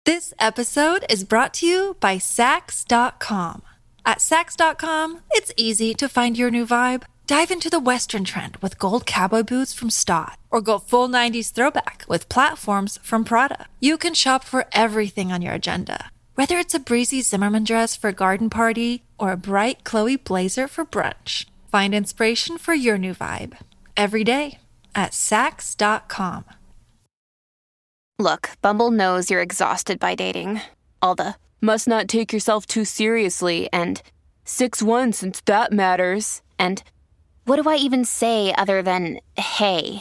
This episode is brought to you by Sax.com. At Sax.com, it's easy to find your new vibe. Dive into the Western trend with gold cowboy boots from Stott, or go full 90s throwback with platforms from Prada. You can shop for everything on your agenda, whether it's a breezy Zimmermann dress for a garden party or a bright Chloe blazer for brunch. Find inspiration for your new vibe every day at Sax.com. Look, Bumble knows you're exhausted by dating. All the must not take yourself too seriously and 6'1" since that matters. And what do I even say other than hey?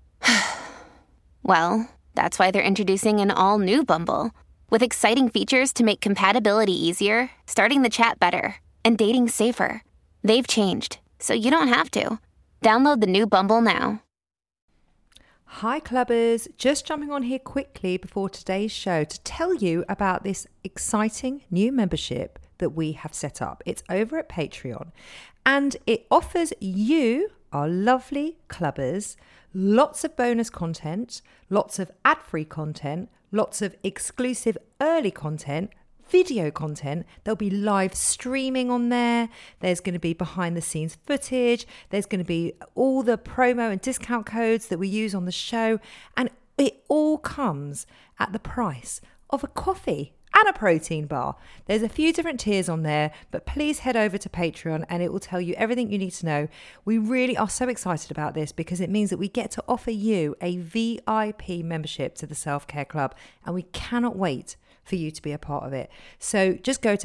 Well, that's why they're introducing an all-new Bumble with exciting features to make compatibility easier, starting the chat better, and dating safer. They've changed, so you don't have to. Download the new Bumble now. Hi Clubbers, just jumping on here quickly before today's show to tell you about this exciting new membership that we have set up. It's over at Patreon and it offers you, our lovely Clubbers, lots of bonus content, lots of ad-free content, lots of exclusive early content, video content. There'll be live streaming on there. There's going to be behind the scenes footage. There's going to be all the promo and discount codes that we use on the show. And it all comes at the price of a coffee and a protein bar. There's a few different tiers on there, but please head over to Patreon and it will tell you everything you need to know. We really are so excited about this because it means that we get to offer you a VIP membership to the Self-Care Club, and we cannot wait for you to be a part of it. So just go to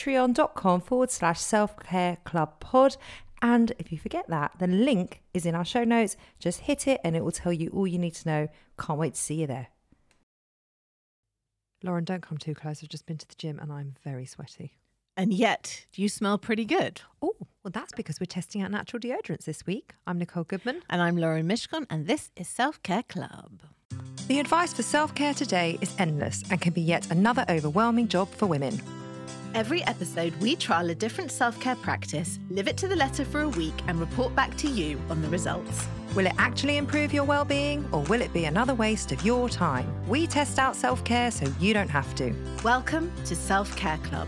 patreon.com/selfcareclubpod. And if you forget that, the link is in our show notes. Just hit it and it will tell you all you need to know. Can't wait to see you there. Lauren, don't come too close. I've just been to the gym and I'm very sweaty. And yet, you smell pretty good. Oh, well, that's because we're testing out natural deodorants this week. I'm Nicole Goodman. And I'm Lauren Mishkon, and this is Self-Care Club. The advice for self-care today is endless and can be yet another overwhelming job for women. Every episode, we trial a different self-care practice, live it to the letter for a week, and report back to you on the results. Will it actually improve your well-being, or will it be another waste of your time? We test out self-care so you don't have to. Welcome to Self-Care Club.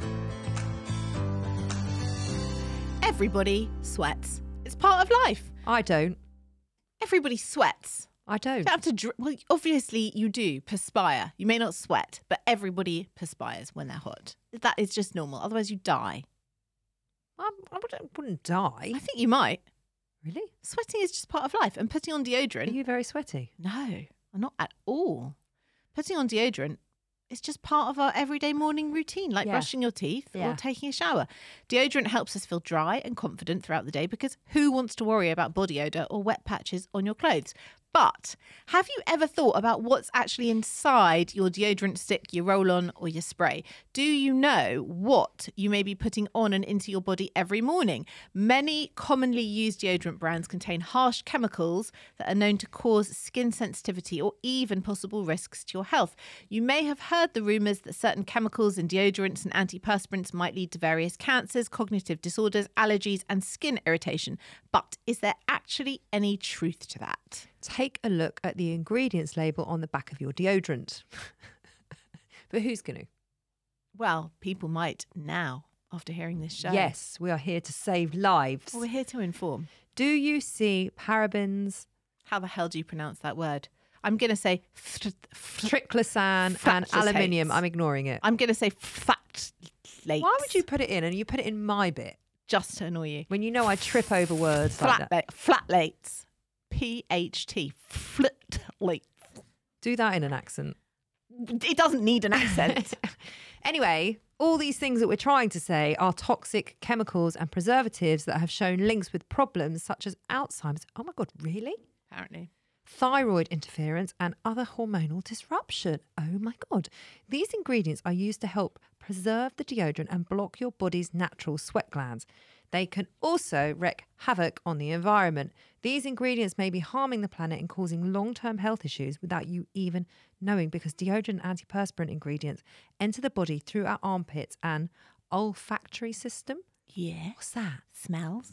Everybody sweats. It's part of life. I don't. Everybody sweats. I don't. You don't have to well, obviously you do perspire. You may not sweat, but everybody perspires when they're hot. That is just normal. Otherwise you die. I wouldn't die. I think you might. Really? Sweating is just part of life. And putting on deodorant. Are you very sweaty? No, I'm not at all. Putting on deodorant is just part of our everyday morning routine, like brushing your teeth or taking a shower. Deodorant helps us feel dry and confident throughout the day because who wants to worry about body odour or wet patches on your clothes? But have you ever thought about what's actually inside your deodorant stick, your roll-on or your spray? Do you know what you may be putting on and into your body every morning? Many commonly used deodorant brands contain harsh chemicals that are known to cause skin sensitivity or even possible risks to your health. You may have heard the rumours that certain chemicals in deodorants and antiperspirants might lead to various cancers, cognitive disorders, allergies and skin irritation. But is there actually any truth to that? Take a look at the ingredients label on the back of your deodorant. But who's going to? Well, people might now after hearing this show. Yes, we are here to save lives. Well, we're here to inform. Do you see parabens? How the hell do you pronounce that word? I'm going to say triclosan and aluminium. I'm ignoring it. I'm going to say phthalates. Why would you put it in and you put it in my bit? Just to annoy you. When you know I trip over words like that. Phthalates. PHT. Phthalates. Do that in an accent. It doesn't need an accent. Anyway, all these things that we're trying to say are toxic chemicals and preservatives that have shown links with problems such as Alzheimer's. Oh my God, really? Apparently. Thyroid interference and other hormonal disruption. Oh my God. These ingredients are used to help preserve the deodorant and block your body's natural sweat glands. They can also wreak havoc on the environment. These ingredients may be harming the planet and causing long-term health issues without you even knowing, because deodorant and antiperspirant ingredients enter the body through our armpits and olfactory system. Yeah. What's that? Smells.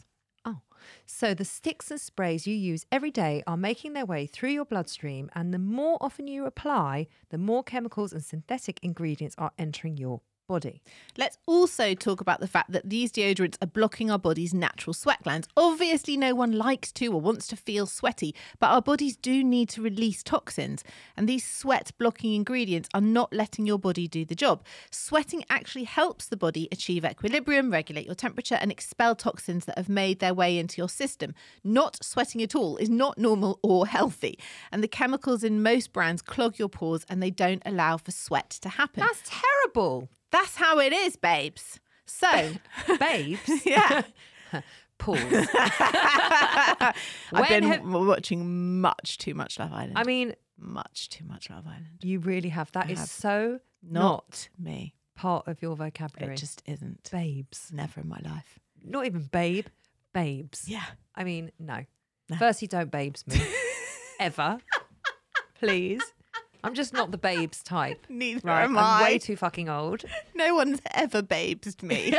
Oh, so the sticks and sprays you use every day are making their way through your bloodstream, and the more often you apply, the more chemicals and synthetic ingredients are entering your body. Let's also talk about the fact that these deodorants are blocking our body's natural sweat glands. Obviously, no one likes to or wants to feel sweaty, but our bodies do need to release toxins, and these sweat-blocking ingredients are not letting your body do the job. Sweating actually helps the body achieve equilibrium, regulate your temperature, and expel toxins that have made their way into your system. Not sweating at all is not normal or healthy, and the chemicals in most brands clog your pores and they don't allow for sweat to happen. That's terrible. That's how it is, babes. So, babes. Yeah. Pause. I've been watching much too much Love Island. I mean, much too much Love Island. You really have. That is so not me. Part of your vocabulary. It just isn't. Babes. Never in my life. Not even babe. Babes. Yeah. I mean, no. Firstly, don't babes me. Ever. Please. I'm just not the babes type. Neither right? am I. I'm way too fucking old. No one's ever babes me.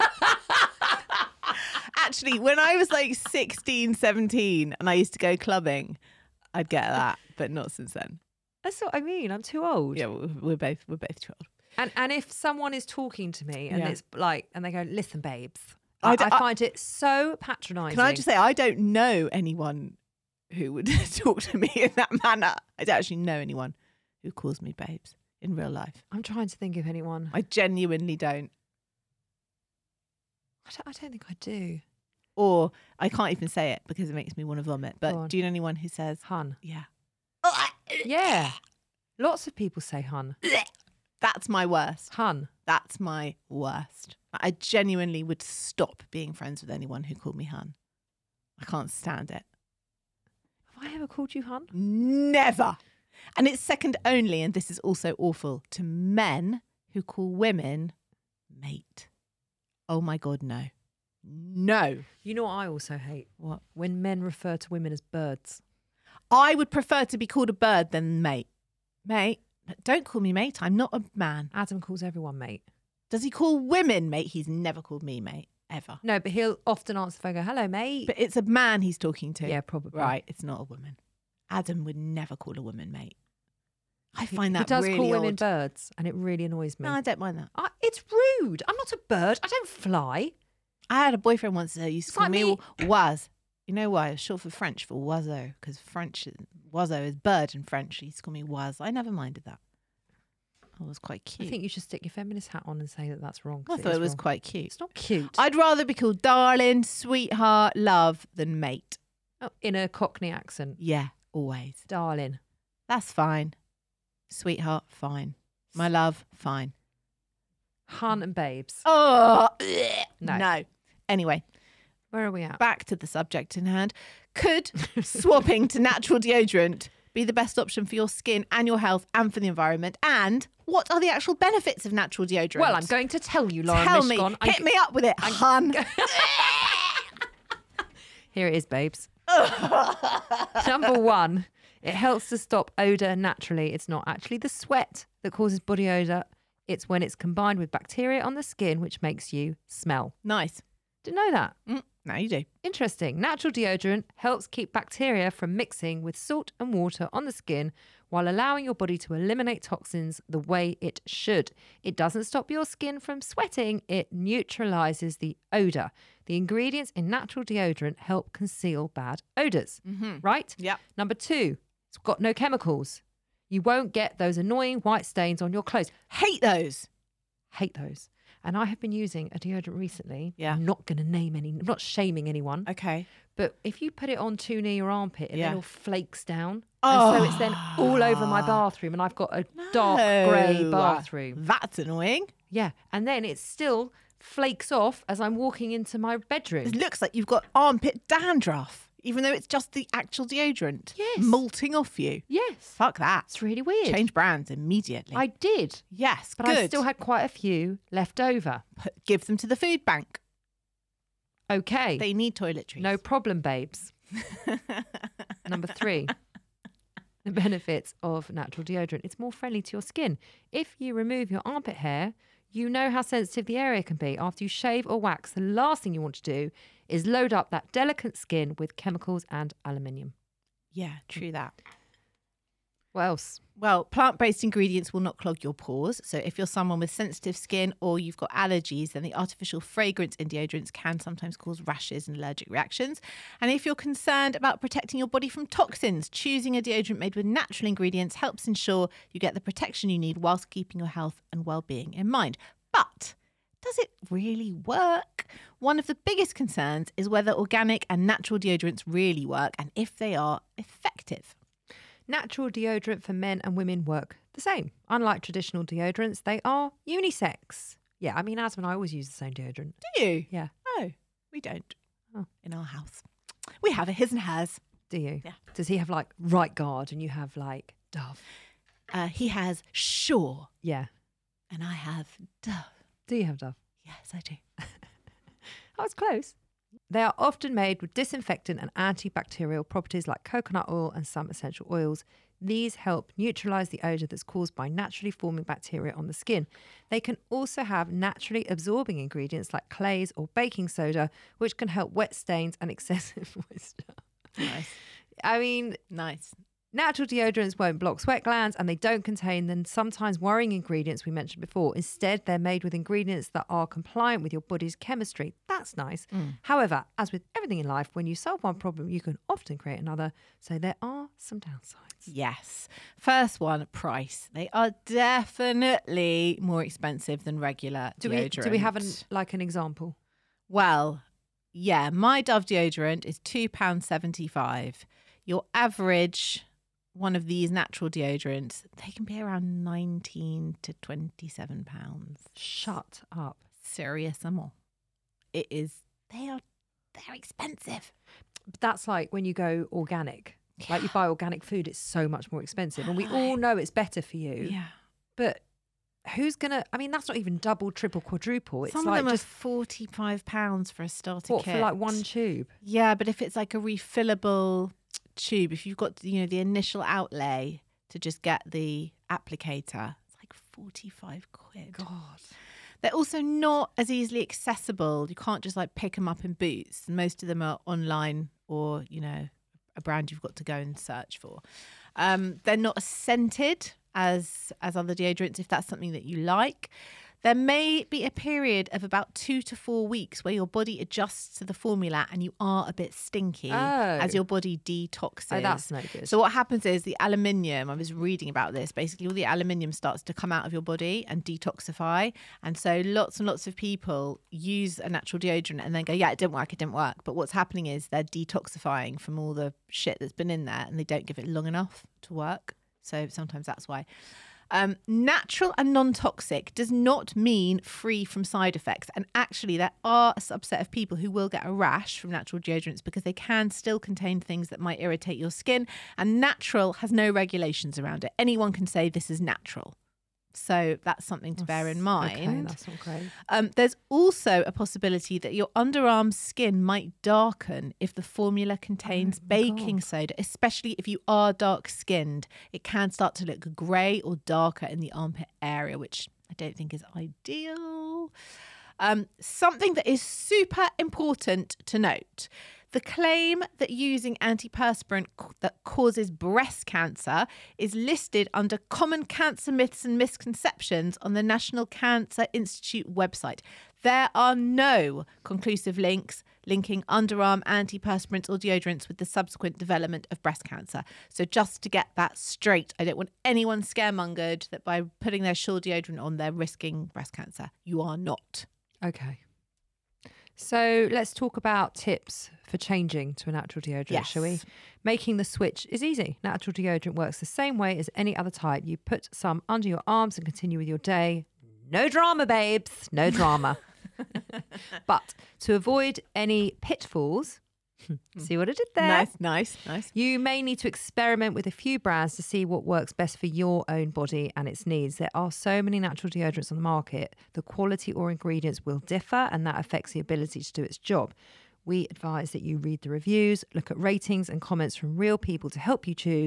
Actually, when I was like 16, 17 and I used to go clubbing, I'd get that, but not since then. That's what I mean. I'm too old. Yeah, we're both too old. And if someone is talking to me and it's like, and they go, listen, babes, I find it so patronising. Can I just say, I don't know anyone who would talk to me in that manner. I don't actually know anyone who calls me babes in real life. I'm trying to think of anyone. I genuinely don't. I don't think I do. Or I can't even say it because it makes me want to vomit. But do you know anyone who says hun? Yeah. Yeah. Lots of people say hun. That's my worst. Hun. That's my worst. I genuinely would stop being friends with anyone who called me hun. I can't stand it. Have I ever called you hun? Never. And it's second only, and this is also awful, to men who call women mate. Oh my God, no. No. You know what I also hate? What? When men refer to women as birds. I would prefer to be called a bird than mate. Mate, don't call me mate. I'm not a man. Adam calls everyone mate. Does he call women mate? He's never called me mate, ever. No, but he'll often answer the phone and go, hello, mate. But it's a man he's talking to. Yeah, probably. Right, it's not a woman. Adam would never call a woman mate. I find that he does really call women odd. birds, and it really annoys me. No, I don't mind that. It's rude. I'm not a bird. I don't fly. I had a boyfriend once that used to call like me Waz. You know why? It's short for French for oiseau, because oiseau is bird in French. He used to call me Waz. I never minded that. I was quite cute. I think you should stick your feminist hat on and say that that's wrong. I thought it was quite cute. It's not cute. I'd rather be called darling, sweetheart, love than mate. Oh, in a Cockney accent. Yeah, always. Darling. That's fine. Sweetheart, fine. My love, fine. Hun and babes. Oh, no. Anyway, where are we at? Back to the subject in hand. Could swapping to natural deodorant be the best option for your skin and your health and for the environment? And what are the actual benefits of natural deodorant? Well, I'm going to tell you, Lauren Tell Mishcon. me. Hit me up with it, hun. Here it is, babes. Number one, it helps to stop odour naturally. It's not actually the sweat that causes body odour. It's when it's combined with bacteria on the skin, which makes you smell. Nice. Didn't know that. Now you do. Interesting. Natural deodorant helps keep bacteria from mixing with salt and water on the skin while allowing your body to eliminate toxins the way it should. It doesn't stop your skin from sweating. It neutralizes the odor. The ingredients in natural deodorant help conceal bad odors. Right? Yeah. Number two, it's got no chemicals. You won't get those annoying white stains on your clothes. Hate those. Hate those. And I have been using a deodorant recently. Yeah. I'm not going to name any, I'm not shaming anyone. Okay. But if you put it on too near your armpit, it then all flakes down. Oh. And so it's then all over my bathroom. And I've got a dark grey bathroom. That's annoying. Yeah. And then it still flakes off as I'm walking into my bedroom. It looks like you've got armpit dandruff, even though it's just the actual deodorant. Yes. Molting off you. Yes. Fuck that. It's really weird. Change brands immediately. I did. Yes, But good. I still had quite a few left over. Give them to the food bank. Okay. They need toiletries. No problem, babes. Number three, the benefits of natural deodorant. It's more friendly to your skin. If you remove your armpit hair, You know how sensitive the area can be. After you shave or wax, the last thing you want to do is load up that delicate skin with chemicals and aluminium. Yeah, true that. What else? Well, plant-based ingredients will not clog your pores. So if you're someone with sensitive skin or you've got allergies, then the artificial fragrance in deodorants can sometimes cause rashes and allergic reactions. And if you're concerned about protecting your body from toxins, choosing a deodorant made with natural ingredients helps ensure you get the protection you need whilst keeping your health and well-being in mind. But does it really work? One of the biggest concerns is whether organic and natural deodorants really work and if they are effective. Natural deodorant for men and women work the same. Unlike traditional deodorants, they are unisex. Yeah, I mean, Asma and I always use the same deodorant. Do you? Yeah. Oh, we don't. Oh. In our house. We have a his and hers. Do you? Yeah. Does he have like Right Guard and you have like Dove? He has Sure. Yeah. And I have Dove. Do you have Dove? Yes, I do. Oh, it's close. They are often made with disinfectant and antibacterial properties like coconut oil and some essential oils. These help neutralise the odour that's caused by naturally forming bacteria on the skin. They can also have naturally absorbing ingredients like clays or baking soda, which can help wet stains and excessive moisture. Nice. I mean, nice. Natural deodorants won't block sweat glands and they don't contain the sometimes worrying ingredients we mentioned before. Instead, they're made with ingredients that are compliant with your body's chemistry. That's nice. However, as with everything in life, when you solve one problem, you can often create another. So there are some downsides. Yes. First one, price. They are definitely more expensive than regular deodorant. Do we have an example? Well, yeah, my Dove deodorant is £2.75. Your average one of these natural deodorants, they can be around £19 to £27. Shut up. Sérieusement. It is, they're expensive. But that's like when you go organic. Yeah. Like you buy organic food, it's so much more expensive. And we all know it's better for you. Yeah. But who's going to, I mean, that's not even double, triple, quadruple. It's Some like of them just are £45 for a starter kit. What, for like one tube? Yeah, but if it's like a refillable tube, if you've got, the initial outlay to just get the applicator, it's like 45 quid. God. They're also not as easily accessible. You can't just like pick them up in Boots. Most of them are online or, a brand you've got to go and search for. They're not as scented as other deodorants, if that's something that you like. There may be a period of about 2 to 4 weeks where your body adjusts to the formula and you are a bit stinky as your body detoxes. Oh, that's no good. So what happens is the aluminium, I was reading about this, basically all the aluminium starts to come out of your body and detoxify. And so lots and lots of people use a natural deodorant and then go, yeah, it didn't work. But what's happening is they're detoxifying from all the shit that's been in there and they don't give it long enough to work. So sometimes that's why. Natural and non-toxic does not mean free from side effects. And actually, there are a subset of people who will get a rash from natural deodorants because they can still contain things that might irritate your skin. And natural has no regulations around it. Anyone can say this is natural. So that's something to bear in mind. Okay, that's not great. There's also a possibility that your underarm skin might darken if the formula contains baking soda, especially if you are dark-skinned. It can start to look grey or darker in the armpit area, which I don't think is ideal. Something that is super important to note. The claim that using antiperspirant that causes breast cancer is listed under common cancer myths and misconceptions on the National Cancer Institute website. There are no conclusive links linking underarm antiperspirants or deodorants with the subsequent development of breast cancer. So just to get that straight, I don't want anyone scaremongered that by putting their Sure deodorant on, they're risking breast cancer. You are not. Okay. So let's talk about tips for changing to a natural deodorant, shall we? Making the switch is easy. Natural deodorant works the same way as any other type. You put some under your arms and continue with your day. No drama, babes. No drama. But to avoid any pitfalls, see what I did there? Nice. You may need to experiment with a few brands to see what works best for your own body and its needs. There are so many natural deodorants on the market. The quality or ingredients will differ, and that affects the ability to do its job. We advise that you read the reviews, look at ratings and comments from real people to help you choose.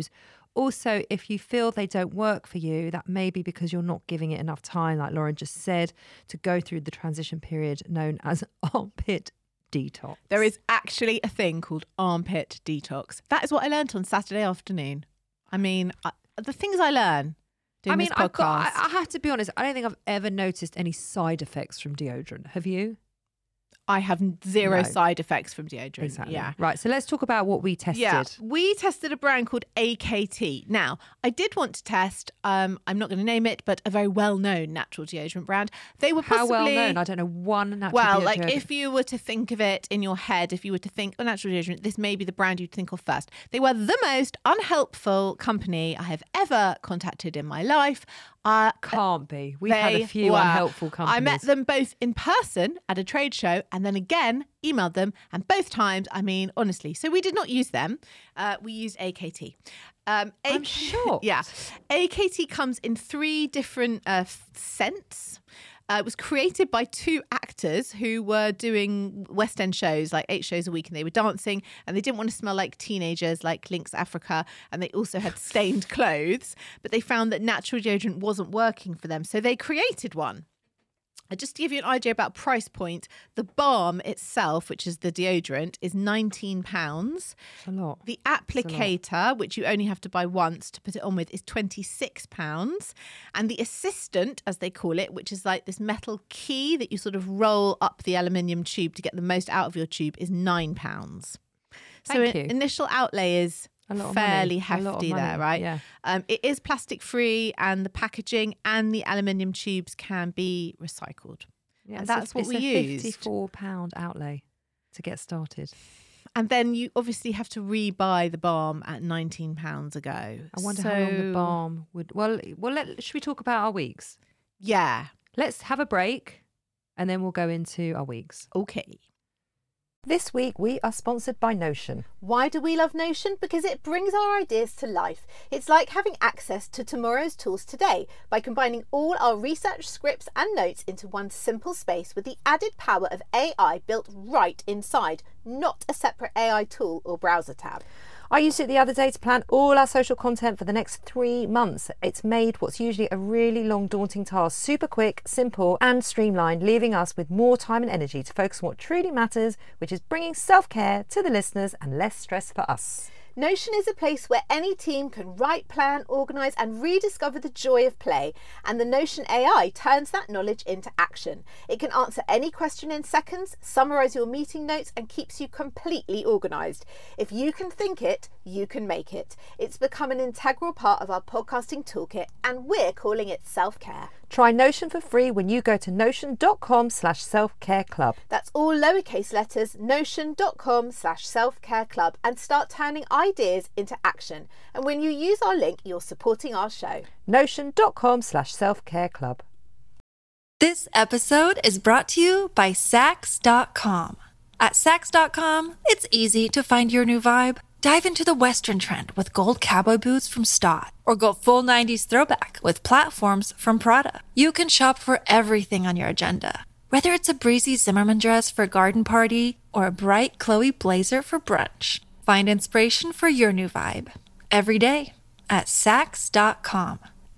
Also, if you feel they don't work for you, that may be because you're not giving it enough time, like Lauren just said, to go through the transition period known as armpit detox. There is actually a thing called armpit detox. That is what I learned on Saturday afternoon. I mean, the things I learn doing this podcast. I have to be honest, I don't think I've ever noticed any side effects from deodorant. Have you? I have zero side effects from deodorant. Exactly. Yeah. Right. So let's talk about what we tested. Yeah. We tested a brand called AKT. Now, I did want to test, I'm not going to name it, but a very well-known natural deodorant brand. They were possibly... How well-known? I don't know one natural deodorant. Well, like if you were to think of it in your head, if you were to think, natural deodorant, this may be the brand you'd think of first. They were the most unhelpful company I have ever contacted in my life. Can't be. We've had a few unhelpful companies. I met them both in person at a trade show and then again emailed them. And both times, I mean, honestly. So we did not use them. We used AKT. I'm shocked. Yeah. AKT comes in 3 different scents. It was created by 2 actors who were doing West End shows, like 8 shows a week, and they were dancing, and they didn't want to smell like teenagers, like Lynx Africa, and they also had stained clothes, but they found that natural deodorant wasn't working for them, so they created one. Just to give you an idea about price point, the balm itself, which is the deodorant, is £19. That's a lot. The applicator, which you only have to buy once to put it on with, is £26. And the assistant, as they call it, which is like this metal key that you sort of roll up the aluminium tube to get the most out of your tube, is £9. So initial outlay is fairly hefty there, right? Yeah. It is plastic free, and the packaging and the aluminium tubes can be recycled. Yeah, and that's what we used. It's a £54 outlay to get started. And then you obviously have to re-buy the balm at £19 ago. I wonder how long the balm would... Well, should we talk about our weeks? Yeah. Let's have a break and then we'll go into our weeks. Okay. This week we are sponsored by Notion. Why do we love Notion? Because it brings our ideas to life. It's like having access to tomorrow's tools today by combining all our research, scripts and notes into one simple space with the added power of AI built right inside, not a separate AI tool or browser tab. I used it the other day to plan all our social content for the next 3 months. It's made what's usually a really long, daunting task super quick, simple and streamlined, leaving us with more time and energy to focus on what truly matters, which is bringing self-care to the listeners and less stress for us. Notion is a place where any team can write, plan, organise and rediscover the joy of play, and the Notion AI turns that knowledge into action. It can answer any question in seconds, summarise your meeting notes and keeps you completely organised. If you can think it, you can make it. It's become an integral part of our podcasting toolkit and we're calling it self-care. Try Notion for free when you go to notion.com/selfcareclub. That's all lowercase letters, notion.com/selfcareclub, and start turning ideas into action. And when you use our link, you're supporting our show. Notion.com/selfcareclub. This episode is brought to you by Saks.com. At Saks.com, it's easy to find your new vibe. Dive into the Western trend with gold cowboy boots from Stott, or go full 90s throwback with platforms from Prada. You can shop for everything on your agenda, whether it's a breezy Zimmermann dress for a garden party or a bright Chloe blazer for brunch. Find inspiration for your new vibe every day at Saks.com.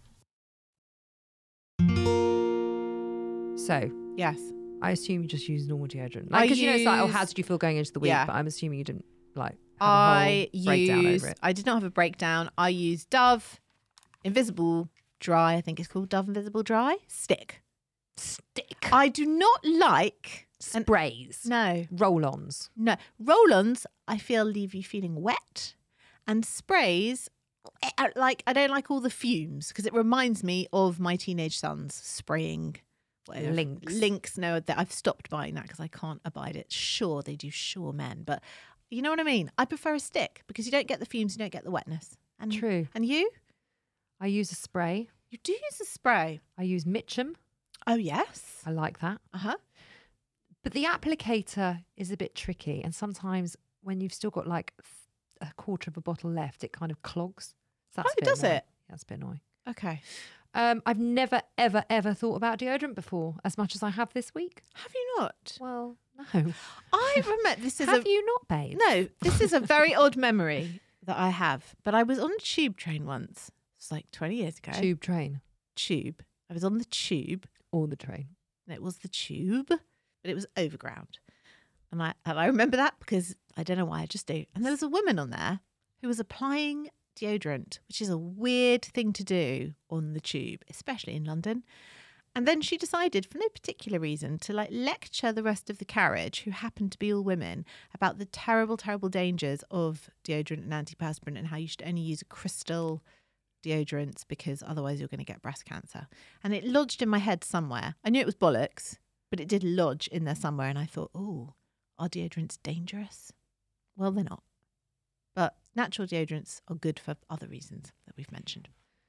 So, yes, I assume you just use normal deodorant. Because it's like, how did you feel going into the week? Yeah. But I'm assuming you didn't have a whole breakdown over it. I did not have a breakdown. I used Dove Invisible Dry. I think it's called Dove Invisible Dry Stick. I do not like sprays. No. Roll-ons. No. Roll-ons, I feel, leave you feeling wet. And sprays, I don't like all the fumes because it reminds me of my teenage sons spraying Lynx. No, I've stopped buying that because I can't abide it. Sure, they do. Sure, men. But you know what I mean? I prefer a stick because you don't get the fumes, you don't get the wetness. And, true. And you? I use a spray. You do use a spray? I use Mitchum. Oh, yes. I like that. Uh-huh. But the applicator is a bit tricky. And sometimes when you've still got like a quarter of a bottle left, it kind of clogs. So that's does annoying. it? Yeah, that's a bit annoying. Okay. I've never, ever, ever thought about deodorant before as much as I have this week. Have you not? Well, no. I remember this is Have you not, babe? No, this is a very odd memory that I have. But I was on a tube train once. It's like 20 years ago. Tube train. Tube. I was on the tube. Or the train. And it was the tube, but it was overground. And I remember that because I don't know why, I just do. And there was a woman on there who was applying deodorant, which is a weird thing to do on the tube, especially in London. And then she decided, for no particular reason, to like lecture the rest of the carriage, who happened to be all women, about the terrible, terrible dangers of deodorant and antiperspirant and how you should only use a crystal deodorants because otherwise you're going to get breast cancer. And it lodged in my head somewhere. I knew it was bollocks, but it did lodge in there somewhere. And I thought, oh, are deodorants dangerous? Well, they're not. But natural deodorants are good for other reasons that we've mentioned.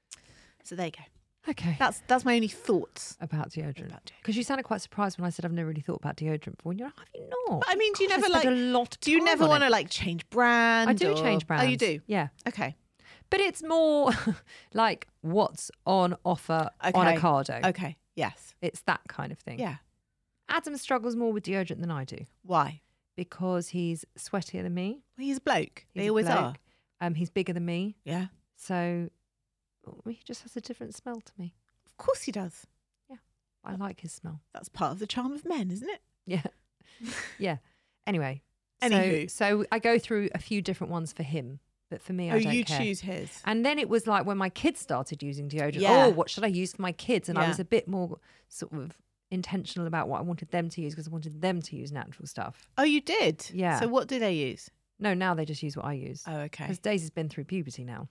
So there you go. Okay. That's my only thoughts about deodorant. Because you sounded quite surprised when I said I've never really thought about deodorant before. And you're like, have you not? But I mean, do you never like? A lot do you never want to like change brand? I do change brands. Oh, you do? Yeah. Okay. But it's more like what's on offer on Ocado. Okay. Yes. It's that kind of thing. Yeah. Adam struggles more with deodorant than I do. Why? Because he's sweatier than me. Well, he's a bloke. They always are. He's bigger than me. Yeah. So he just has a different smell to me. Of course he does. Yeah. I like his smell. That's part of the charm of men, isn't it? Yeah. Yeah. Anyway. Anywho. So I go through a few different ones for him. But for me, I don't care. choose his. And then it was like when my kids started using deodorant. Yeah. Oh, what should I use for my kids? And I was a bit more sort of intentional about what I wanted them to use because I wanted them to use natural stuff. Oh, you did? Yeah. So what do they use? No, now they just use what I use. Oh, okay. Because Daisy's been through puberty now.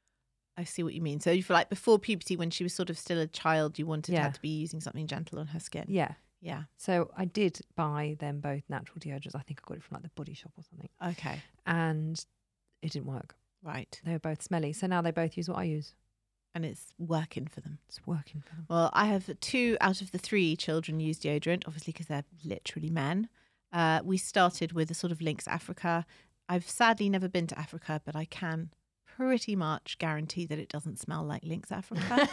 I see what you mean. So you feel like before puberty, when she was sort of still a child, you wanted her to be using something gentle on her skin. Yeah. Yeah. So I did buy them both natural deodorants. I think I got it from like the Body Shop or something. Okay. And it didn't work. Right. They were both smelly. So now they both use what I use. And it's working for them. It's working for them. Well, I have 2 out of the 3 children use deodorant, obviously because they're literally men. We started with a sort of Lynx Africa. I've sadly never been to Africa, but I can pretty much guarantee that it doesn't smell like Lynx Africa.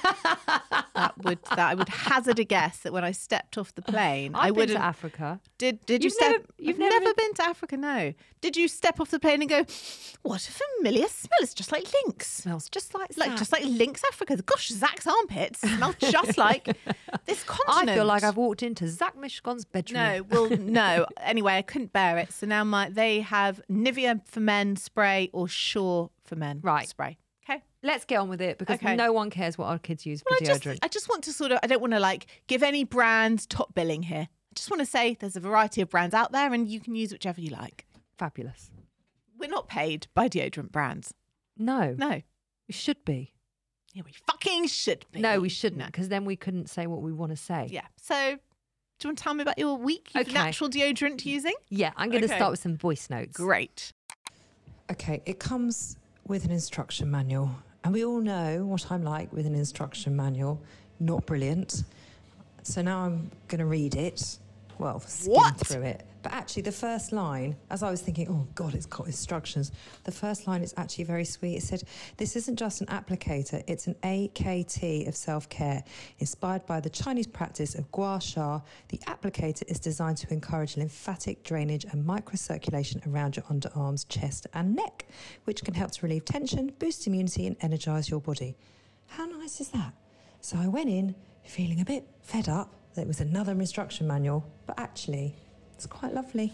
I would hazard a guess that when I stepped off the plane, I wouldn't. Been to Africa. Did you step? You've never been to Africa, no. Did you step off the plane and go, what a familiar smell? It's just like Lynx. Smells just like just like Lynx Africa. Gosh, Zach's armpits smell just like this continent. I feel like I've walked into Zach Mishkon's bedroom. No, well, no. Anyway, I couldn't bear it, so now they have Nivea for men spray or Sure for men spray. Okay. Let's get on with it because no one cares what our kids use for deodorant. I just want to I don't want to like give any brand top billing here. I just want to say there's a variety of brands out there and you can use whichever you like. Fabulous. We're not paid by deodorant brands. No. No. We should be. Yeah, we fucking should be. No, we shouldn't because then we couldn't say what we want to say. Yeah. So do you want to tell me about your week of natural deodorant using? Yeah, I'm going to start with some voice notes. Great. Okay, it comes with an instruction manual. And we all know what I'm like with an instruction manual. Not brilliant. So now I'm going to read it. Well, skim through it. But actually, the first line, as I was thinking, oh, God, it's got instructions. The first line is actually very sweet. It said, this isn't just an applicator, it's an AKT of self-care. Inspired by the Chinese practice of gua sha, the applicator is designed to encourage lymphatic drainage and microcirculation around your underarms, chest and neck, which can help to relieve tension, boost immunity and energise your body. How nice is that? So I went in feeling a bit fed up that it was another instruction manual, but actually it's quite lovely.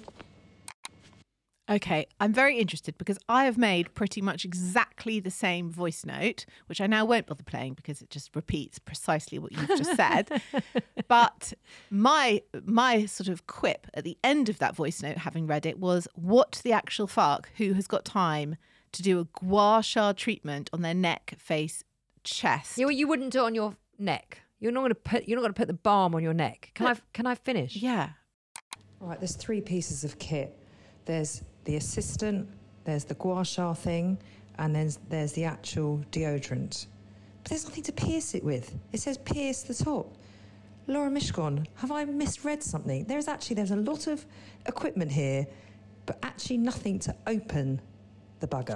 Okay, I'm very interested because I have made pretty much exactly the same voice note, which I now won't bother playing because it just repeats precisely what you've just said. But my sort of quip at the end of that voice note, having read it, was what the actual fuck, who has got time to do a gua sha treatment on their neck, face, chest? You wouldn't do it on your neck. You're not going to put the balm on your neck. Can I finish? Yeah. All right, there's 3 pieces of kit. There's the assistant, there's the gua sha thing, and then there's the actual deodorant. But there's nothing to pierce it with. It says pierce the top. Laura Mishkon, have I misread something? There's a lot of equipment here, but actually nothing to open the bugger.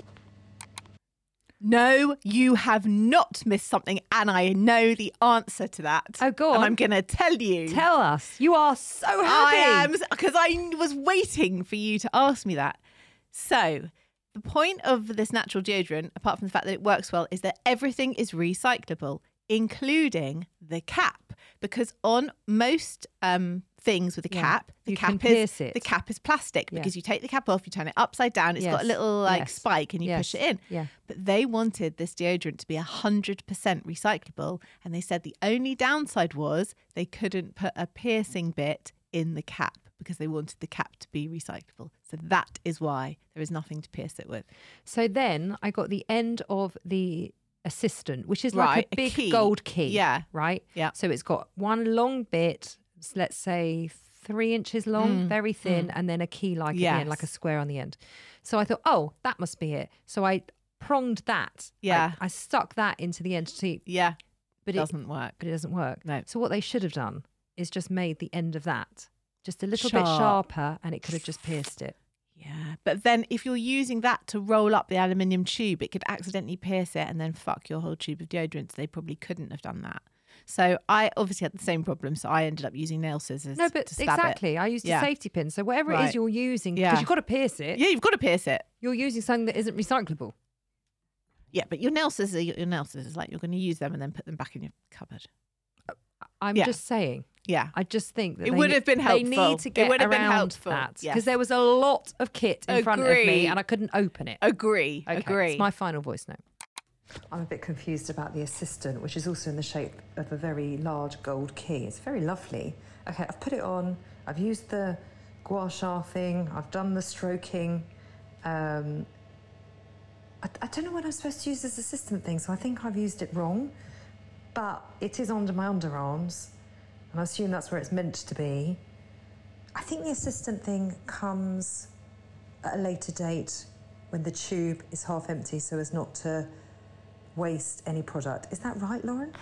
No, you have not missed something, and I know the answer to that. Oh, go on. And I'm going to tell you. Tell us. You are so happy. I am, because I was waiting for you to ask me that. So, The point of this natural deodorant, apart from the fact that it works well, is that everything is recyclable, including the cap. Because on most things with a cap, the cap is plastic because you take the cap off, you turn it upside down, it's got a little spike and you push it in. Yeah. But they wanted this deodorant to be 100% recyclable, and they said the only downside was they couldn't put a piercing bit in the cap because they wanted the cap to be recyclable. So that is why there is nothing to pierce it with. So then I got the end of the Assistant, which is like a big gold key. Yeah. Right? Yeah. So it's got one long bit, let's say 3 inches long, very thin, and then a key like at the end, like a square on the end. So I thought, oh, that must be it. So I pronged that. Yeah. I stuck that into the end to see. Yeah. But it doesn't work. But it doesn't work. No. So what they should have done is just made the end of that just a little bit sharper, and it could have just pierced it. Yeah, but then if you're using that to roll up the aluminium tube, it could accidentally pierce it and then fuck your whole tube of deodorant. So they probably couldn't have done that. So I obviously had the same problem. So I ended up using nail scissors. No, but to stab exactly. it. I used a safety pin. So whatever it is you're using, because you've got to pierce it. Yeah, you've got to pierce it. You're using something that isn't recyclable. Yeah, but your nail scissors, like you're going to use them and then put them back in your cupboard. I'm just saying. Yeah. I just think that it would have been helpful. They need to get around that because there was a lot of kit in front of me and I couldn't open it. Agree. It's my final voice note. I'm a bit confused about the Assistant, which is also in the shape of a very large gold key. It's very lovely. Okay, I've put it on. I've used the gua sha thing. I've done the stroking. I don't know when I'm supposed to use this Assistant thing, so I think I've used it wrong. But it is under my underarms, and I assume that's where it's meant to be. I think the Assistant thing comes at a later date when the tube is half empty so as not to waste any product. Is that right, Lauren?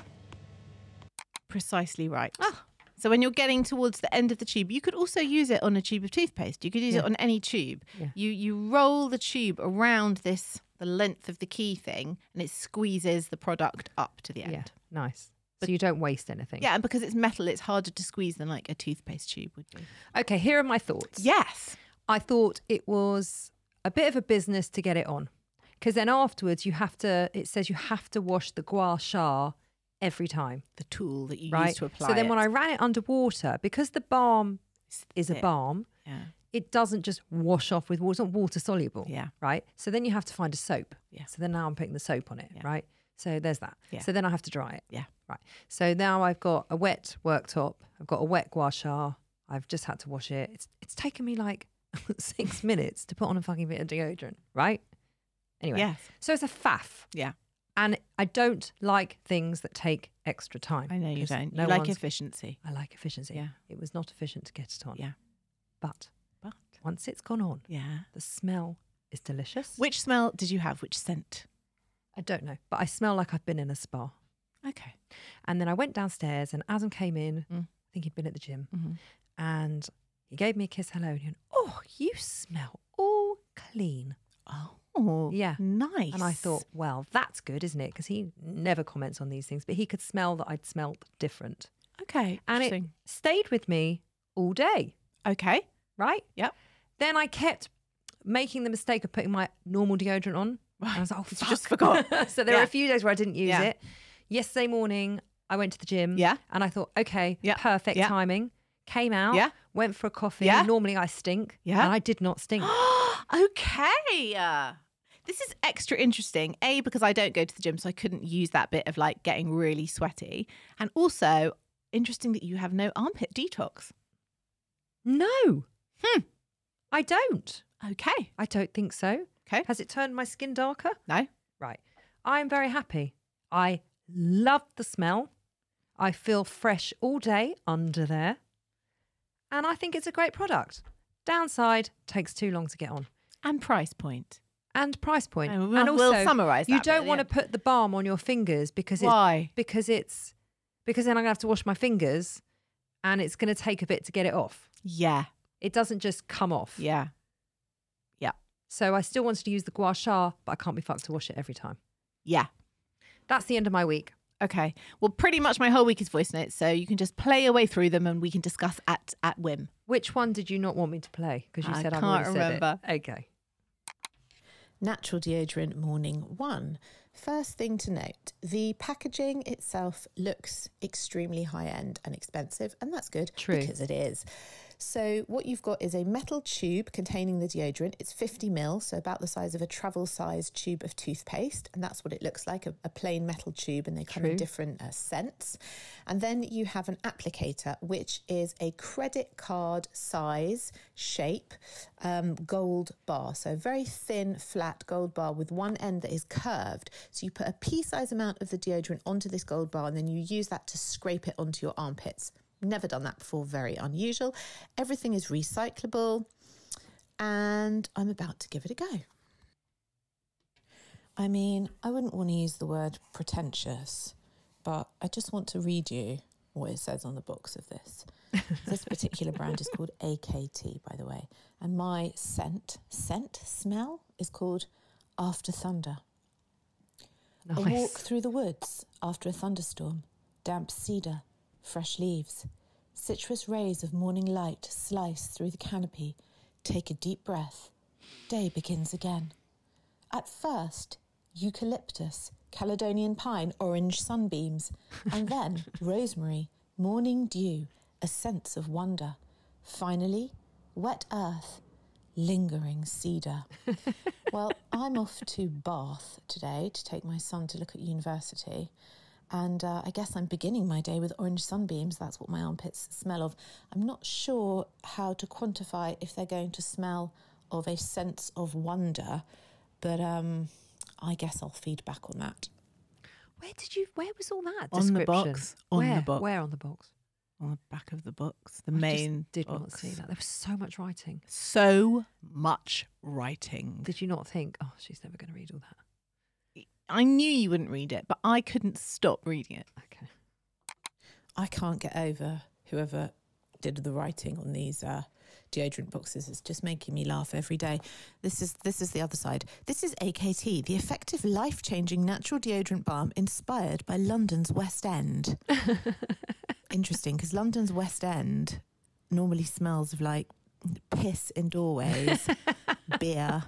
Precisely right. So when you're getting towards the end of the tube, you could also use it on a tube of toothpaste. You could use it on any tube. Yeah. You roll the tube around the length of the key thing, and it squeezes the product up to the end. Yeah, nice. So you don't waste anything. Yeah, and because it's metal, it's harder to squeeze than like a toothpaste tube would be. Okay, here are my thoughts. Yes. I thought it was a bit of a business to get it on. Because then afterwards it says you have to wash the gua sha every time. The tool that you right? use to apply So then when I ran it underwater, because the balm is a balm, it doesn't just wash off with water. It's not water soluble. Yeah. Right? So then you have to find a soap. Yeah. So then now I'm putting the soap on it. Yeah. Right? So there's that. Yeah. So then I have to dry it. Yeah. Right. So now I've got a wet worktop. I've got a wet gua sha. I've just had to wash it. It's taken me like 6 minutes to put on a fucking bit of deodorant. Right? Anyway. Yes. So it's a faff. Yeah. And I don't like things that take extra time. I know you don't. You like efficiency. I like efficiency. Yeah. It was not efficient to get it on. Yeah. But once it's gone on, yeah, the smell is delicious. Which smell did you have? Which scent? I don't know, but I smell like I've been in a spa. Okay. And then I went downstairs and Adam came in. I think he'd been at the gym. And he gave me a kiss hello and he went, "Oh, you smell all clean." Oh, yeah. Nice. And I thought, well, that's good, isn't it? Because he never comments on these things, but he could smell that I'd smelled different. Okay. And it stayed with me all day. Okay. Right? Yep. Then I kept making the mistake of putting my normal deodorant on. Right. And I was like, oh, fuck. Just forgot. So there were a few days where I didn't use it. Yesterday morning, I went to the gym. Yeah. And I thought, okay, perfect timing. Came out, went for a coffee. Yeah. Normally I stink. Yeah. And I did not stink. Okay. This is extra interesting. A, because I don't go to the gym, so I couldn't use that bit of like getting really sweaty. And also, interesting that you have no armpit detox. No. I don't. Okay. I don't think so. Okay. Has it turned my skin darker? No. Right. I'm very happy. I love the smell. I feel fresh all day under there. And I think it's a great product. Downside, takes too long to get on. And price point. And price point. And also, we'll summarise that. You don't want to put the balm on your fingers because why? Because then I'm going to have to wash my fingers and it's going to take a bit to get it off. Yeah. It doesn't just come off. Yeah. Yeah. So I still wanted to use the gua sha, but I can't be fucked to wash it every time. Yeah. That's the end of my week. Okay. Well, pretty much my whole week is voice notes, so you can just play your way through them and we can discuss at whim. Which one did you not want me to play? Because you said I've can't already remember. said it. Okay. Natural deodorant morning 1. First thing to note, the packaging itself looks extremely high-end and expensive, and that's good. True. Because it is. So what you've got is a metal tube containing the deodorant. It's 50 ml, so about the size of a travel-sized tube of toothpaste, and that's what it looks like, a plain metal tube, and they come in different scents. And then you have an applicator, which is a credit card size shape gold bar. So very thin, flat gold bar with one end that is curved. So you put a pea-size amount of the deodorant onto this gold bar, and then you use that to scrape it onto your armpits. Never done that before, very unusual. Everything is recyclable, and I'm about to give it a go. I mean, I wouldn't want to use the word pretentious, but I just want to read you what it says on the box of this. This particular brand is called AKT, by the way, and my smell is called After Thunder. Nice. A walk through the woods after a thunderstorm, damp cedar, fresh leaves, citrus rays of morning light slice through the canopy. Take a deep breath. Day begins again. At first, eucalyptus, Caledonian pine, orange sunbeams, and then rosemary, morning dew, a sense of wonder. Finally, wet earth, lingering cedar. Well, I'm off to Bath today to take my son to look at university. And I guess I'm beginning my day with orange sunbeams. That's what my armpits smell of. I'm not sure how to quantify if they're going to smell of a sense of wonder, but I guess I'll feed back on that. Where was all that On the description? box. On the box. Where on the box? On the back of the box. The I main just did box. not see that. There was so much writing. So much writing. Did you not think, oh, she's never going to read all that? I knew you wouldn't read it, but I couldn't stop reading it. Okay. I can't get over whoever did the writing on these deodorant boxes. It's just making me laugh every day. This is the other side. This is AKT, the effective, life-changing natural deodorant balm inspired by London's West End. Interesting, because London's West End normally smells of like piss in doorways, beer,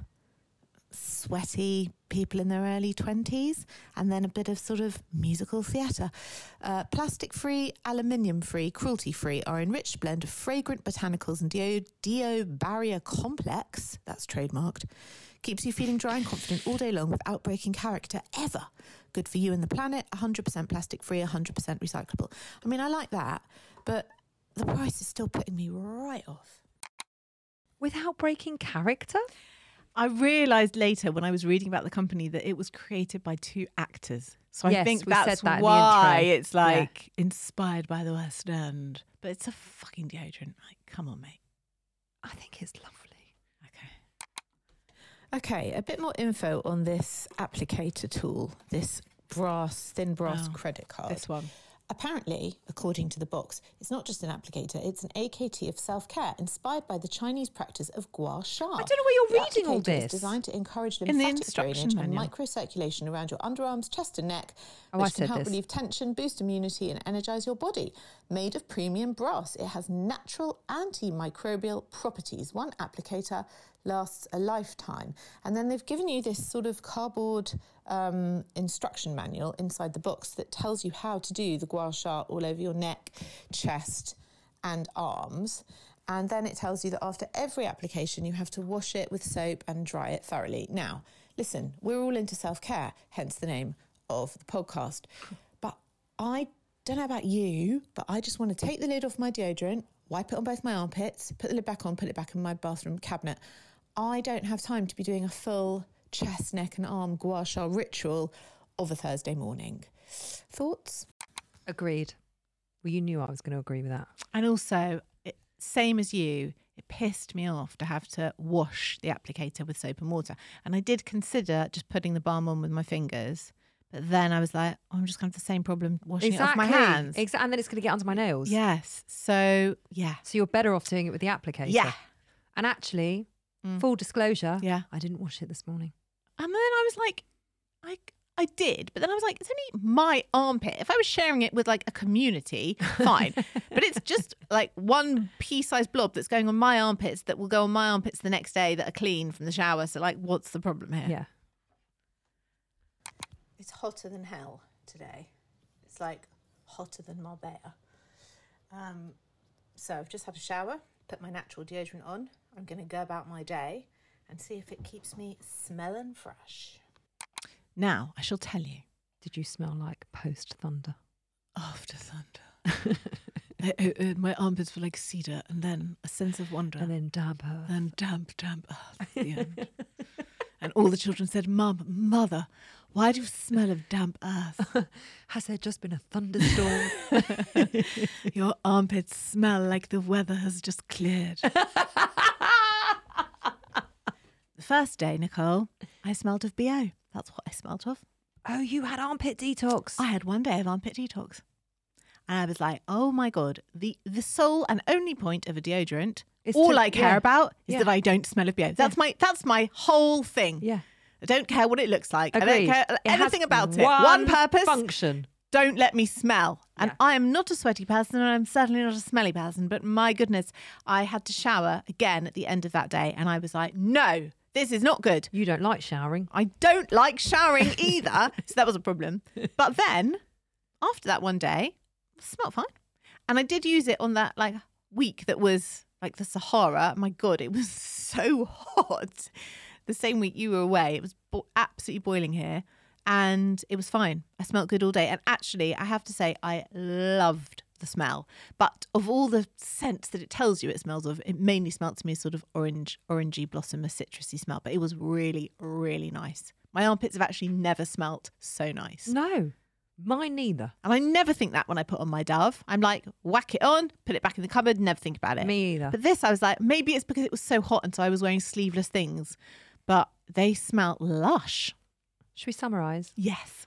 sweaty people in their early 20s, and then a bit of sort of musical theatre. Plastic-free, aluminium-free, cruelty-free, our enriched blend of fragrant botanicals and Deo Barrier Complex, that's trademarked, keeps you feeling dry and confident all day long without breaking character ever. Good for you and the planet, 100% plastic-free, 100% recyclable. I mean, I like that, but the price is still putting me right off. Without breaking character? I realised later when I was reading about the company that it was created by 2 actors. So Yes, I think we that's said that in the why intro. it's like inspired by the West End. But it's a fucking deodorant. Like, come on, mate. I think it's lovely. Okay, a bit more info on this applicator tool, this thin brass credit card. This one. Apparently, according to the box, it's not just an applicator, it's an AKT of self-care inspired by the Chinese practice of gua sha. I don't know where you're reading all applicator this. is designed to encourage In the lymphatic instruction drainage and manual. microcirculation around your underarms, chest and neck, Oh, I which can said help this. relieve tension, boost immunity and energise your body. Made of premium brass, it has natural antimicrobial properties. One applicator lasts a lifetime. And then they've given you this sort of cardboard instruction manual inside the box that tells you how to do the gua sha all over your neck, chest and arms. And then it tells you that after every application, you have to wash it with soap and dry it thoroughly. Now, listen, we're all into self-care, hence the name of the podcast. But I don't know about you, but I just want to take the lid off my deodorant, wipe it on both my armpits, put the lid back on, put it back in my bathroom cabinet. I don't have time to be doing a full chest, neck and arm gua sha ritual of a Thursday morning. Thoughts? Agreed. Well, you knew I was going to agree with that. And also, same as you, it pissed me off to have to wash the applicator with soap and water. And I did consider just putting the balm on with my fingers. But then I was like, oh, I'm just going to have the same problem washing it off my hands. Exactly. And then it's going to get onto my nails. Yes. So, yeah. So you're better off doing it with the applicator. Yeah. And actually, full disclosure, Yeah. I didn't wash it this morning. And then I was like, I did, but then I was like, it's only my armpit. If I was sharing it with like a community, fine. But it's just like one pea-sized blob that's going on my armpits that will go on my armpits the next day that are clean from the shower. So like, what's the problem here? Yeah. It's hotter than hell today. It's like hotter than Marbella. So I've just had a shower, put my natural deodorant on. I'm going to go about my day and see if it keeps me smelling fresh. Now, I shall tell you. Did you smell like post-thunder? After thunder. My armpits were like cedar, and then a sense of wonder. And then damp earth. And damp earth at the end. And all the children said, Mother, why do you smell of damp earth? Has there just been a thunderstorm? Your armpits smell like the weather has just cleared. The first day, Nicole, I smelled of BO. That's what I smelled of. Oh, you had armpit detox. I had one day of armpit detox. And I was like, oh my God, the sole and only point of a deodorant, all I care about is that I don't smell of BO. That's my whole thing. Yeah. I don't care what it looks like. Agreed. I don't care anything about it. One purpose. Function. Don't let me smell. And I am not a sweaty person and I'm certainly not a smelly person. But my goodness, I had to shower again at the end of that day. And I was like, no, this is not good. You don't like showering. I don't like showering either. So that was a problem. But then after that one day, it smelled fine. And I did use it on that like week that was like the Sahara. My God, it was so hot. The same week you were away, it was absolutely boiling here. And it was fine. I smelled good all day. And actually, I have to say, I loved the smell. But of all the scents that it tells you it smells of, it mainly smelled to me sort of orangey blossom, a citrusy smell. But it was really, really nice. My armpits have actually never smelt so nice. No, mine neither. And I never think that when I put on my Dove. I'm like, whack it on, put it back in the cupboard, never think about it. Me either. But this, I was like, maybe it's because it was so hot and so I was wearing sleeveless things. But they smelt lush. Should we summarise? Yes.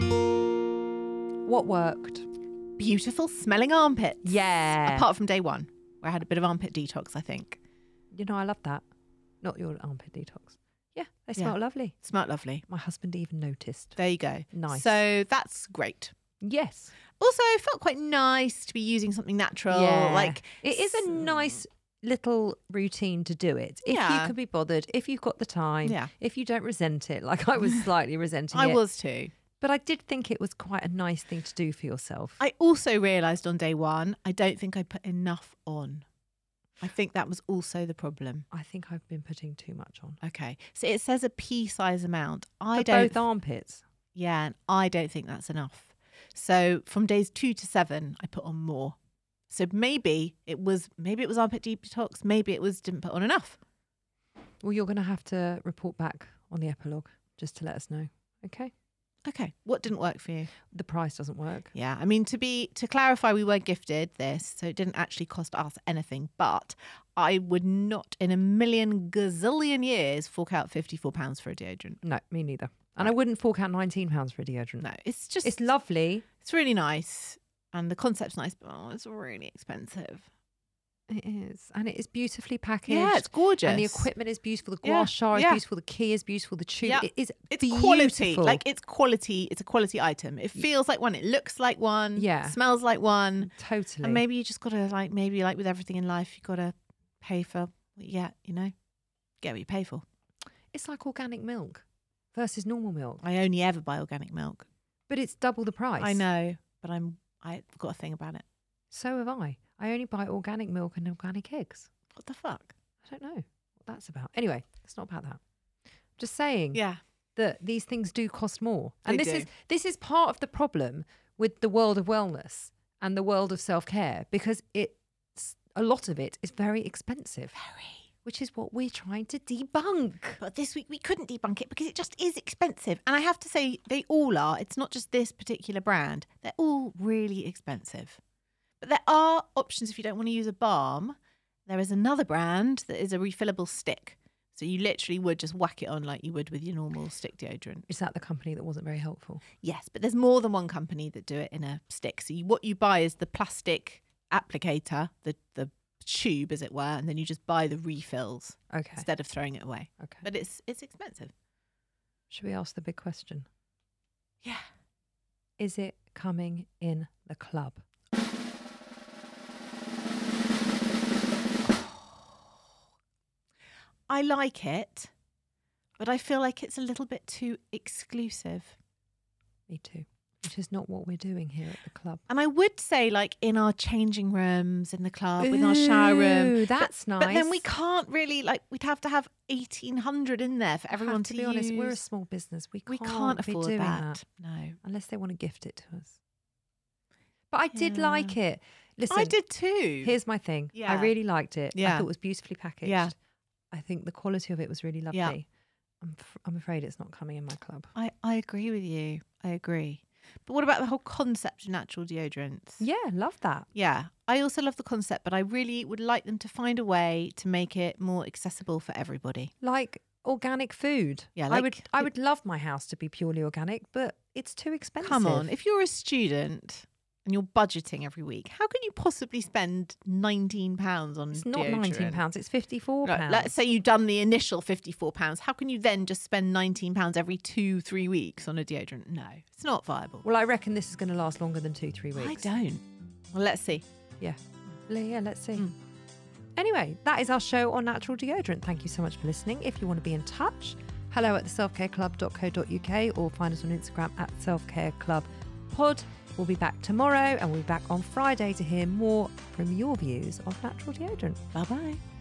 What worked? Beautiful smelling armpits. Yeah. Apart from day one, where I had a bit of armpit detox, I think. You know, I love that. Not your armpit detox. Yeah, they smell lovely. Smelt lovely. My husband even noticed. There you go. Nice. So that's great. Yes. Also, it felt quite nice to be using something natural. Yeah. Like it is a nice little routine to do it. If you can be bothered, if you've got the time, if you don't resent it, like I was slightly resenting it. I was too. But I did think it was quite a nice thing to do for yourself. I also realised on day one, I don't think I put enough on. I think that was also the problem. I think I've been putting too much on. Okay. So it says a pea-size amount. For both armpits? Yeah, and I don't think that's enough. So from days 2 to 7, I put on more. So maybe it was armpit detox. Maybe it was didn't put on enough. Well, you're going to have to report back on the epilogue just to let us know. Okay. Okay. What didn't work for you? The price doesn't work. Yeah. I mean, to clarify, we were gifted this, so it didn't actually cost us anything. But I would not, in a million gazillion years, fork out £54 for a deodorant. No, me neither. And I wouldn't fork out £19 for a deodorant. No, it's lovely. It's really nice. And the concept's nice, but it's really expensive. It is. And it is beautifully packaged. Yeah, it's gorgeous. And the equipment is beautiful. The gua sha is beautiful. The key is beautiful. The tube it's beautiful. Quality. Like it's quality. It's a quality item. It feels like one. It looks like one. Yeah. Smells like one. Totally. And maybe you just got to like with everything in life, you got to pay for what you get, Get what you pay for. It's like organic milk versus normal milk. I only ever buy organic milk. But it's double the price. I know, but I've got a thing about it. So have I. I only buy organic milk and organic eggs. What the fuck? I don't know what that's about. Anyway, it's not about that. Just saying that these things do cost more. And this is part of the problem with the world of wellness and the world of self-care, because a lot of it is very expensive. Which is what we're trying to debunk. But this week we couldn't debunk it because it just is expensive. And I have to say, they all are. It's not just this particular brand. They're all really expensive. But there are options if you don't want to use a balm. There is another brand that is a refillable stick. So you literally would just whack it on like you would with your normal stick deodorant. Is that the company that wasn't very helpful? Yes, but there's more than one company that do it in a stick. So what you buy is the plastic applicator, the tube as it were, and then you just buy the refills instead of throwing it away. Okay. But it's expensive. Should we ask the big question? Yeah. Is it coming in the club? I like it, but I feel like it's a little bit too exclusive. Me too. Which is not what we're doing here at the club. And I would say, like, in our changing rooms in the club, in our shower room. Ooh, that's nice. But then we can't really, like, we'd have to have 1,800 in there for everyone to be use. honest, we're a small business. We can't afford be doing that. No. Unless they want to gift it to us. But I did like it. Listen, I did too. Here's my thing. Yeah. I really liked it. Yeah. I thought it was beautifully packaged. Yeah. I think the quality of it was really lovely. Yeah. I'm afraid it's not coming in my club. I agree with you. I agree. But what about the whole concept of natural deodorants? Yeah, love that. Yeah. I also love the concept, but I really would like them to find a way to make it more accessible for everybody. Like organic food. Yeah, I would love my house to be purely organic, but it's too expensive. Come on, if you're a student and you're budgeting every week, how can you possibly spend £19 on It's deodorant? not £19, it's £54. No, let's say you've done the initial £54. How can you then just spend £19 every 2-3 weeks on a deodorant? No, it's not viable. Well, I reckon this is going to last longer than 2-3 weeks. I don't. Well, let's see. Yeah, let's see. Anyway, that is our show on natural deodorant. Thank you so much for listening. If you want to be in touch, hello@theselfcareclub.co.uk or find us on Instagram @selfcareclubpod. We'll be back tomorrow and we'll be back on Friday to hear more from your views of natural deodorant. Bye-bye.